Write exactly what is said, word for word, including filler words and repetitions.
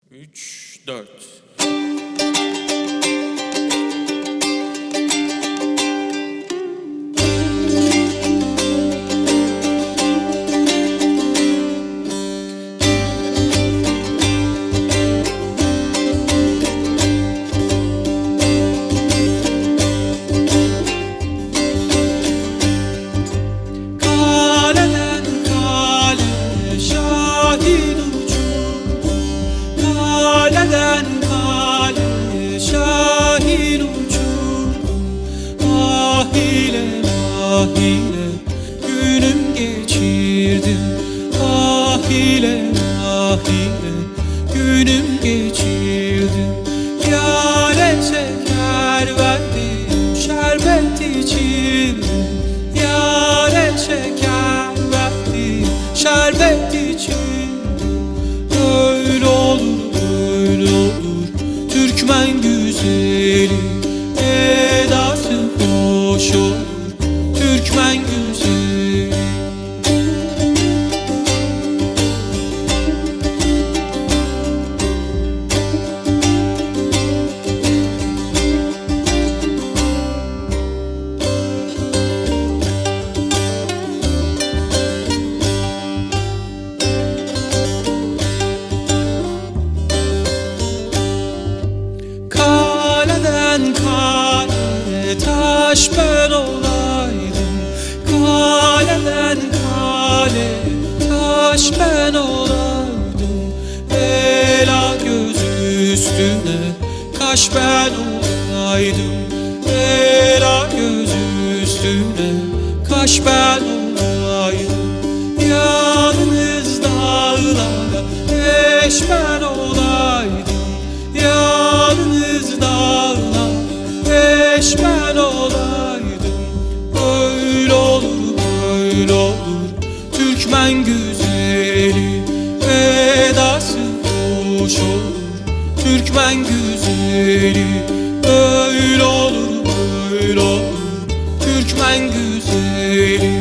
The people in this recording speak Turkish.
üç, dört. Kaleden kale şahin uçur, kaleden kale şahin uçur. Ah ile ah ile günüm geçirdim, ah ile ah ile günüm geçirdim. Yâre şeker verdim, şerbet içirdim. Yâre şeker verdim, şerbet içirdim. Öyle olur, öyle olur Türkmen güzeli, edası hoş olur Türkmen güzeli. Kaleden kale taş ben olaydım, kaleden kale taş ben olaydım. Ela göz üstüne kaş ben olaydım, ela göz üstüne kaş ben olaydım. Yalnız dağlara eş ben olaydım, yalnız dağlar eş ben olaydım. Öyle olur, böyle olur Türkmen güzeli, edası hoş olur Türkmen güzeli. Öyle olur, böyle olur Türkmen güzeli.